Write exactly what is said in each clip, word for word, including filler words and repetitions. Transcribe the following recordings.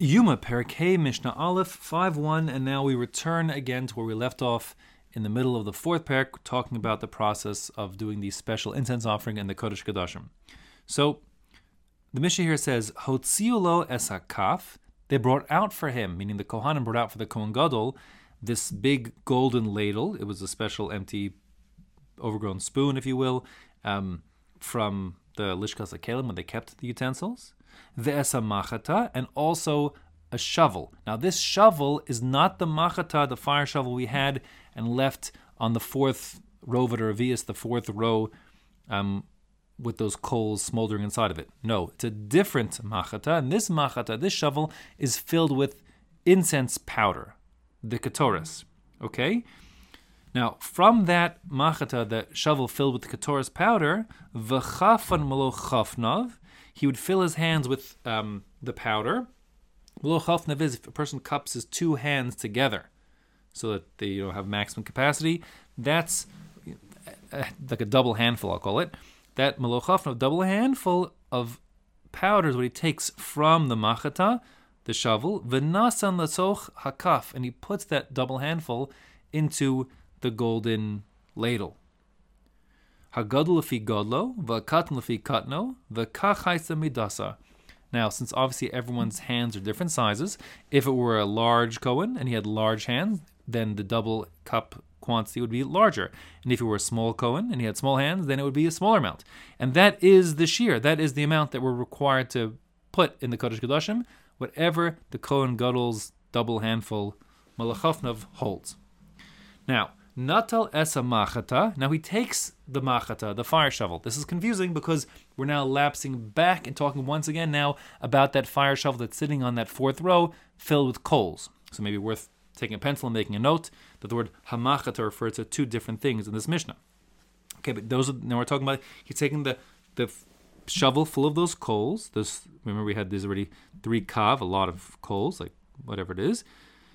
Yuma Perkei Mishnah Aleph five one, and now we return again to where we left off in the middle of the fourth parak, talking about the process of doing the special incense offering and the Kodesh Kodashim. So the Mishnah here says, Hotziulo es hakaf, they brought out for him, meaning the Kohanim brought out for the Kohen Gadol, this big golden ladle. It was a special empty, overgrown spoon, if you will, um, from the Lishkas HaKelim when they kept the utensils. Ve'esa machata, and also a shovel. Now this shovel is not the machata, the fire shovel we had and left on the fourth row of Revius, the fourth row, um, with those coals smoldering inside of it. No, it's a different machata, and this machata, this shovel, is filled with incense powder, the ketoris. Okay? Now, from that machata, the shovel filled with the ketoris powder, v'chafan malo chafnav, he would fill his hands with um, the powder. Malo chafnav is if a person cups his two hands together so that they you know, have maximum capacity. That's uh, like a double handful, I'll call it. That malo chafnav, double handful of powder is what he takes from the machata, the shovel, v'nasan lasoch hakaf, and he puts that double handful into the golden ladle. Hagadol lefi godlo, v'katan lefi katno, v'kachaisa midasa. Now, since obviously everyone's hands are different sizes, if it were a large Kohen and he had large hands, then the double cup quantity would be larger. And if it were a small Kohen and he had small hands, then it would be a smaller amount. And that is the shear. That is the amount that we're required to put in the Kodesh Kodashim, whatever the Kohen Gadol's double handful malachafnav holds. Now, Natal esa machata. Now he takes the machata, the fire shovel. This is confusing because we're now lapsing back and talking once again now about that fire shovel that's sitting on that fourth row filled with coals. So maybe worth taking a pencil and making a note that the word hamachata refers to two different things in this Mishnah. Okay, but those are, now we're talking about, he's taking the, the shovel full of those coals. This, remember we had these already three kav, a lot of coals, like whatever it is.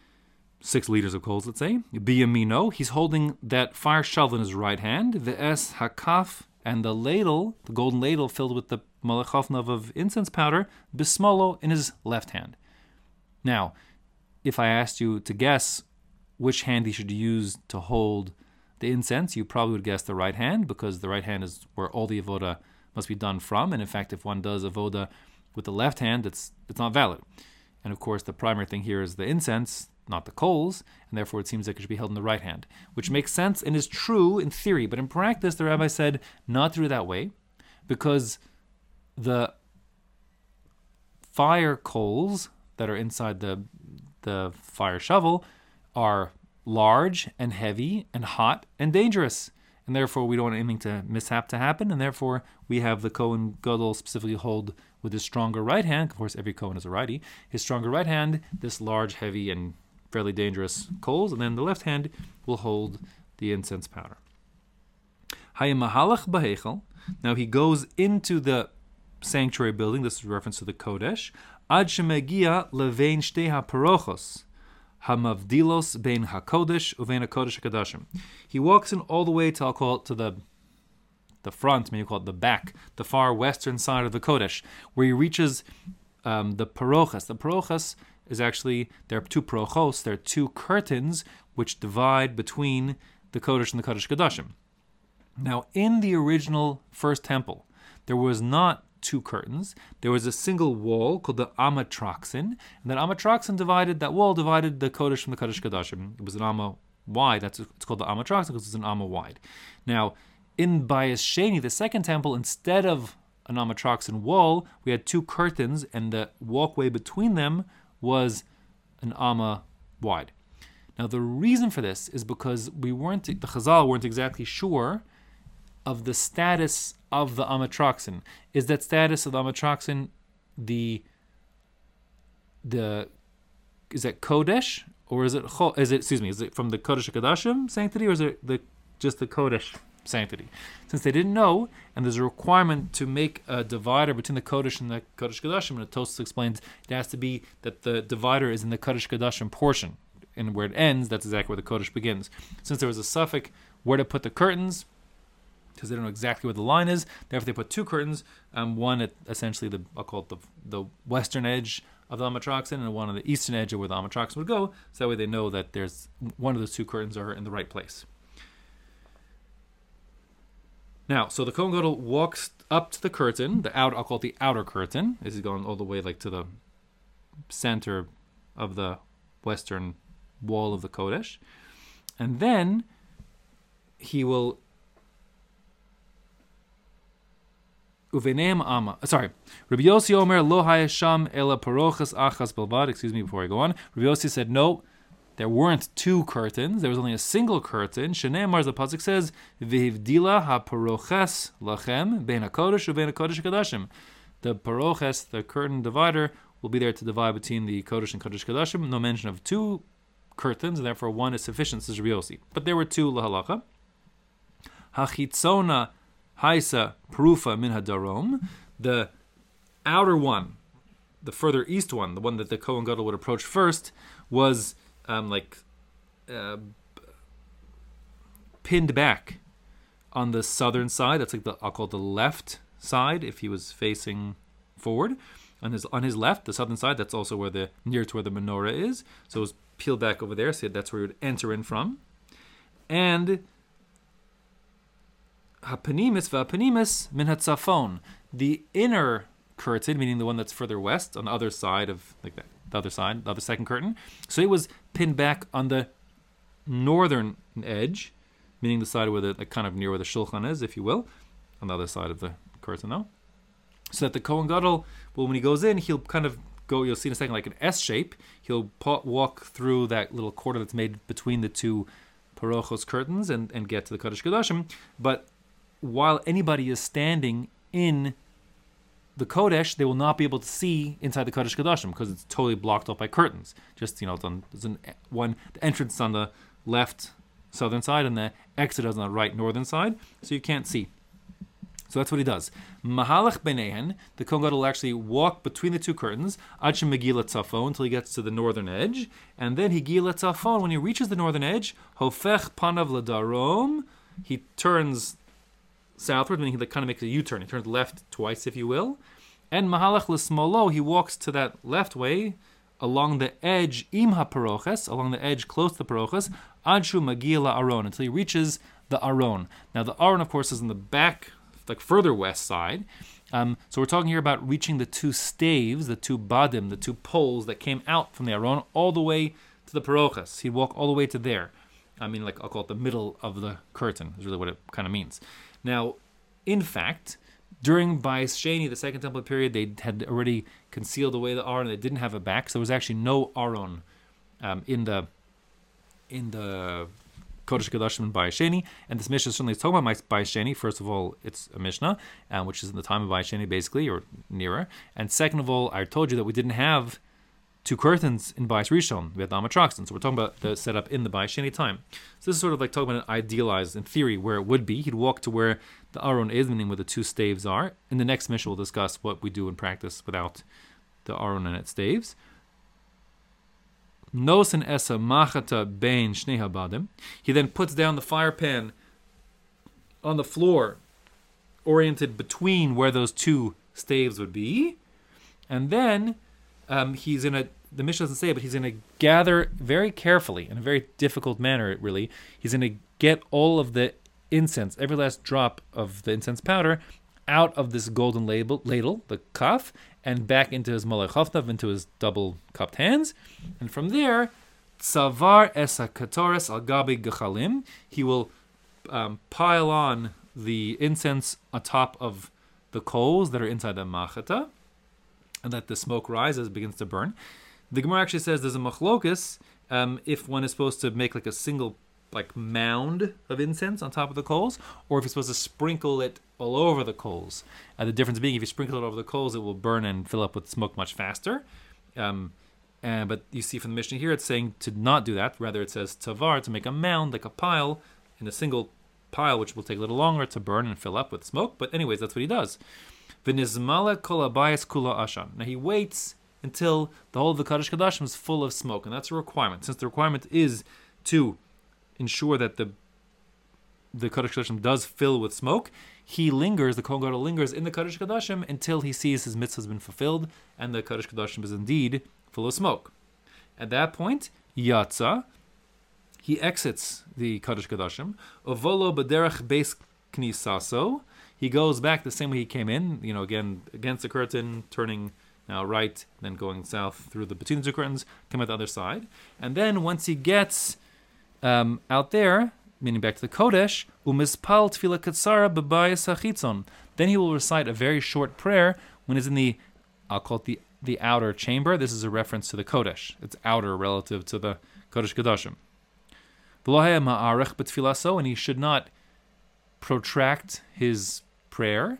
Six liters of coals, let's say. Biyamino, he's holding that fire shovel in his right hand. The es hakaf, and the ladle, the golden ladle filled with the malachafnav of incense powder, bismolo, in his left hand. Now, if I asked you to guess which hand he should use to hold the incense, you probably would guess the right hand, because the right hand is where all the avoda must be done from. And in fact, if one does avoda with the left hand, it's it's not valid. And of course, the primary thing here is the incense, not the coals, and therefore it seems like it should be held in the right hand, which makes sense and is true in theory. But in practice, the rabbi said not to do it that way, because the fire coals that are inside the the fire shovel are large and heavy and hot and dangerous, and therefore we don't want anything to mishap to happen, and therefore we have the Kohen Gadol specifically hold with his stronger right hand. Of course, every Kohen is a righty. His stronger right hand, this large, heavy, and fairly dangerous coals, and then the left hand will hold the incense powder. Hayamahalach bahechel. Now he goes into the sanctuary building. This is a reference to the Kodesh. Ad shemegia levein shtei haparochos hamavdilos bein hakodesh uvein hakodesh hakadashim. He walks in all the way to, I'll call it, to the the front, maybe call it the back, the far western side of the Kodesh, where he reaches um, the parochas. The parochas is actually, there are two parochos, there are two curtains which divide between the Kodesh and the Kodesh Kodashim. Now, in the original first temple, there was not two curtains. There was a single wall called the Amatroxin, and that Amatroxin divided, that wall divided the Kodesh from the Kodesh Kodashim. It was an Amma wide, that's it's called the Amatroxin because it's an Amma wide. Now, in Bayis Sheni, the second temple, instead of an Amatroxin wall, we had two curtains, and the walkway between them was an amma wide. Now the reason for this is because we weren't, the Chazal weren't exactly sure of the status of the Amatroxin. Is that status of the Amatroxin the the is it Kodesh or is it is it excuse me is it from the Kodesh HaKodashim sanctity, or is it the just the Kodesh sanctity? Since they didn't know, and there's a requirement to make a divider between the Kodesh and the Kodesh Kodashim, and the Tosfos explains it has to be that the divider is in the Kodesh Kodashim portion, and where it ends, that's exactly where the Kodesh begins. Since there was a suffix where to put the curtains, because they don't know exactly where the line is, therefore they put two curtains, um, one at essentially the, I'll call it the, the western edge of the Amatroxin and one on the eastern edge of where the Amatroxin would go. So that way they know that there's one of those two curtains are in the right place. Now, so the Kohen Gadol walks up to the curtain, the out, I'll call it the outer curtain. This is going all the way like to the center of the western wall of the Kodesh. And then he will Uvenem Ama. Sorry. Rabbi Yossi Omer Lo Hayasham Ela Parochas Achas Belvad. Excuse me before I go on. Rabbi Yossi said no. There weren't two curtains. There was only a single curtain. Shene'emar, the pasuk says, "V'hivdila ha-paroches lachem bein hakodesh u'bein hakodesh kadashim." The paroches, the curtain divider, will be there to divide between the kodesh and kodesh kadashim. No mention of two curtains, and therefore one is sufficient, says Rabbi Yossi. But there were two lahalacha. Hachitzona haisa prufa min hadarom. The outer one, the further east one, the one that the Kohen Gadol would approach first, was Um, like uh, pinned back on the southern side. That's like the I'll call it the left side if he was facing forward. On his on his left, the southern side, that's also where the near to where the menorah is. So it was peeled back over there. So that's where he would enter in from. And hapanimis v'hapanimis min hatzafon. The inner curtain, meaning the one that's further west, on the other side of like that. The other side, the other second curtain. So it was pinned back on the northern edge, meaning the side where the like kind of near where the shulchan is, if you will, on the other side of the curtain, though. So that the Kohen Gadol, well, when he goes in, he'll kind of go. You'll see in a second, like an S shape. He'll pa- walk through that little quarter that's made between the two parochos curtains and, and get to the Kodesh Kodashim. But while anybody is standing in the Kodesh, they will not be able to see inside the Kodesh Kodashim because it's totally blocked off by curtains. Just, you know, it's on, there's an, one, the entrance on the left southern side and the exit is on the right northern side, so you can't see. So that's what he does. Mahalach benehen, the Kohen Gadol will actually walk between the two curtains, ad shemagila tzafon, until he gets to the northern edge, and then he gila tzafon, when he reaches the northern edge, hofech panav ladarom, he turns southward, meaning he kind of makes a U-turn. He turns left twice, if you will. And Mahalach l'smolo, he walks to that left way along the edge, im ha-paroches, along the edge close to the paroches, adshu magila aron, until he reaches the aron. Now the aron, of course, is in the back, like further west side. Um, so we're talking here about reaching the two staves, the two badim, the two poles that came out from the aron all the way to the paroches. He'd walk all the way to there. I mean, like I'll call it the middle of the curtain, is really what it kind of means. Now, in fact, during Bais Sheni, the Second Temple period, they had already concealed away the Aron. They didn't have a back, so there was actually no Aron um, in the in the Kodesh Kodashim in Bais Sheni. And this Mishnah certainly is talking about Bais Sheni. First of all, it's a Mishnah, um, which is in the time of Bais Sheni, basically, or nearer. And second of all, I told you that we didn't have two curtains in Bais Rishon. We had the Amatroxin. So we're talking about the setup in the Bais Sheni time. So this is sort of like talking about an idealized, in theory, where it would be. He'd walk to where the Aron is, meaning where the two staves are. In the next mission, we'll discuss what we do in practice without the Aron and its staves. Nosen esa machata bein shnei habadim. He then puts down the fire pan on the floor, oriented between where those two staves would be. And then um, he's in a the Mishnah doesn't say it, but he's going to gather very carefully, in a very difficult manner, really. He's going to get all of the incense, every last drop of the incense powder, out of this golden ladle, ladle the kaf, and back into his malach hafnav, into his double-cupped hands. And from there, tzavar esa katoris al gabi gechalim, he will um, pile on the incense on top of the coals that are inside the machata, and that the smoke rises, begins to burn. The Gemara actually says there's a machlokus um, if one is supposed to make like a single like mound of incense on top of the coals, or if you're supposed to sprinkle it all over the coals. Uh, the difference being, if you sprinkle it over the coals, it will burn and fill up with smoke much faster. Um, and, but you see from the Mishnah here, it's saying to not do that. Rather, it says tavar, to make a mound, like a pile, in a single pile, which will take a little longer to burn and fill up with smoke. But anyways, that's what he does. V'nizmala kol habayis kula ashan. Now he waits until the whole of the Kodesh Kodashim is full of smoke, and that's a requirement. Since the requirement is to ensure that the the Kodesh Kodashim does fill with smoke, he lingers, the Kohen Gadol lingers in the Kodesh Kodashim until he sees his mitzvah has been fulfilled and the Kodesh Kodashim is indeed full of smoke. At that point, Yatza, he exits the Kodesh Kodashim. Ovolo b'derech beis knisaso, he goes back the same way he came in, you know, again, against the curtain, turning now right, then going south through the between the two curtains, come out the other side. And then once he gets um, out there, meaning back to the Kodesh, umispal tefillah katsara b'bayis hachitzon. Then he will recite a very short prayer when he's in the, I'll call it the, the outer chamber. This is a reference to the Kodesh. It's outer relative to the Kodesh Kodashim. V'lo ma'arech b'tfilaso, and he should not protract his prayer.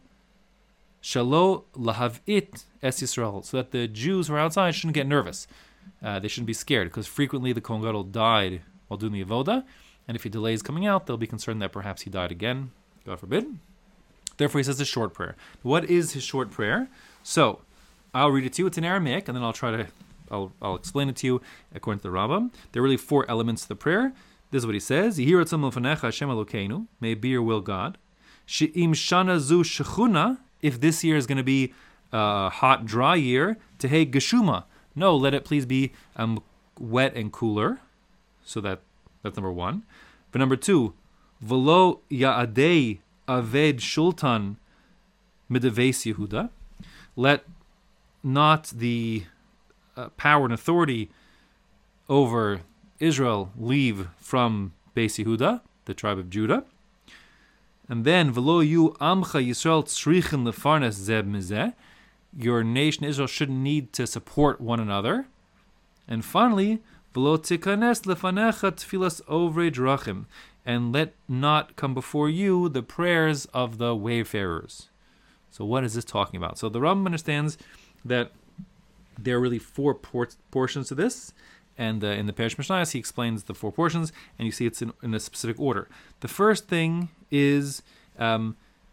Shalo lahavit es Yisrael, so that the Jews who are outside shouldn't get nervous. Uh, they shouldn't be scared, because frequently the Kohen Gadol died while doing the avoda, and if he delays coming out, they'll be concerned that perhaps he died again. God forbid. Therefore, he says a short prayer. What is his short prayer? So, I'll read it to you. It's in Aramaic, and then I'll try to, I'll, I'll explain it to you according to the Rambam. There are really four elements to the prayer. This is what he says: Yehir otzam lefanecha Hashem Elokeinu, may it be your will, God. She'im shana zu shechuna, if this year is going to be a hot, dry year, tehei geshuma. No, let it please be um, wet and cooler. So that that's number one. But number two, v'lo ya'adei aved shultan midaves Yehuda. Let not the uh, power and authority over Israel leave from Beis Yehuda, the tribe of Judah. And then, v'lo yu amcha Yisrael tzrichen lefarnes zeb mizeh. Your nation Israel shouldn't need to support one another. And finally, v'lo tikanes lefanecha tfilas ovrei drachim, and let not come before you the prayers of the wayfarers. So what is this talking about? So the Rambam understands that there are really four por- portions to this. And uh, in the Perish Mishnayos, he explains the four portions, and you see it's in, in a specific order. The first thing is um,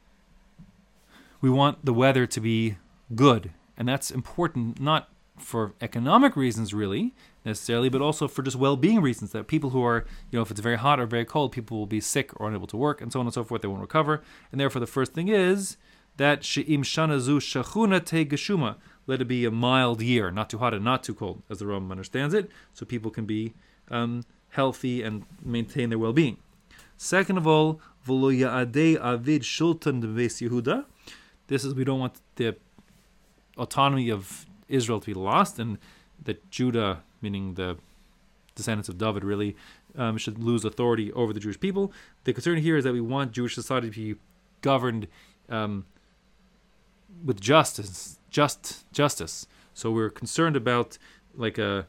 we want the weather to be good, and that's important not for economic reasons really necessarily, but also for just well-being reasons. That people who are, you know, if it's very hot or very cold, people will be sick or unable to work, and so on and so forth. They won't recover, and therefore the first thing is that she'im shana zu shachuna te geshuma. Let it be a mild year, not too hot and not too cold, as the Rambam understands it, so people can be um, healthy and maintain their well-being. Second of all, v'lo ya'adei avid shultan beis Yehuda. This is, we don't want the autonomy of Israel to be lost, and that Judah, meaning the descendants of David, really um, should lose authority over the Jewish people. The concern here is that we want Jewish society to be governed um, with justice, just justice. So we're concerned about like a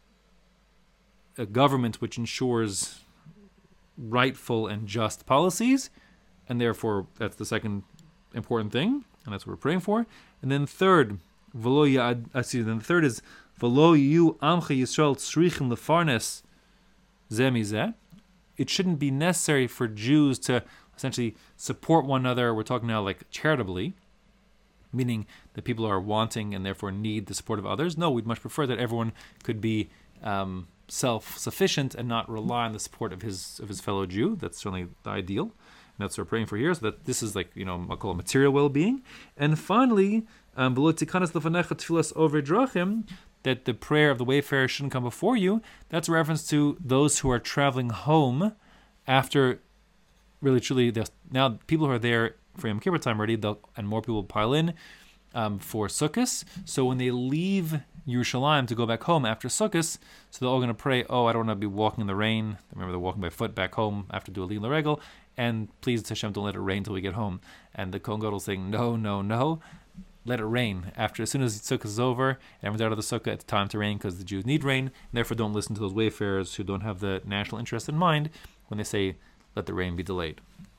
a government which ensures rightful and just policies, and therefore that's the second important thing, and that's what we're praying for. And then third, v'lo ya'ad, excuse me, then the third is v'lo yu amcha Yisrael tzrichim lefarnes zeh mizeh. It shouldn't be necessary for Jews to essentially support one another. We're talking now like charitably, meaning that people are wanting and therefore need the support of others. No, we'd much prefer that everyone could be um, self-sufficient and not rely on the support of his of his fellow Jew. That's certainly the ideal. And that's what we're praying for here, so that this is like, you know, I'll call it material well-being. And finally, um, that the prayer of the wayfarer shouldn't come before you. That's a reference to those who are traveling home after, really truly, now people who are there for Yom Kippur time already, and more people pile in um, for Sukkot. So when they leave Yerushalayim to go back home after Sukkot, so they're all going to pray, oh, I don't want to be walking in the rain. Remember, they're walking by foot back home after doing a L'Regel, and please Hashem, don't let it rain until we get home. And the Kohen Gadol is saying, no, no, no, let it rain. After, as soon as Sukkot is over, and everyone's out of the Sukkah, it's time to rain because the Jews need rain. And therefore, don't listen to those wayfarers who don't have the national interest in mind when they say, let the rain be delayed.